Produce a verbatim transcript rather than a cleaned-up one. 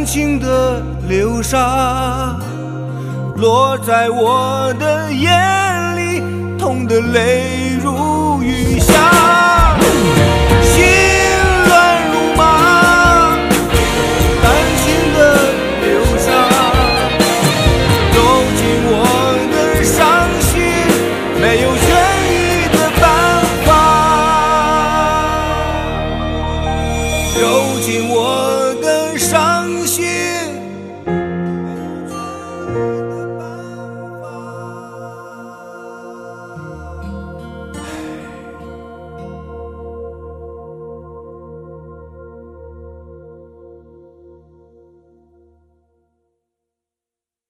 轻轻地流沙，落在我的眼里，痛得泪如雨下。心乱如麻，担心的流沙，走进我的伤心，没有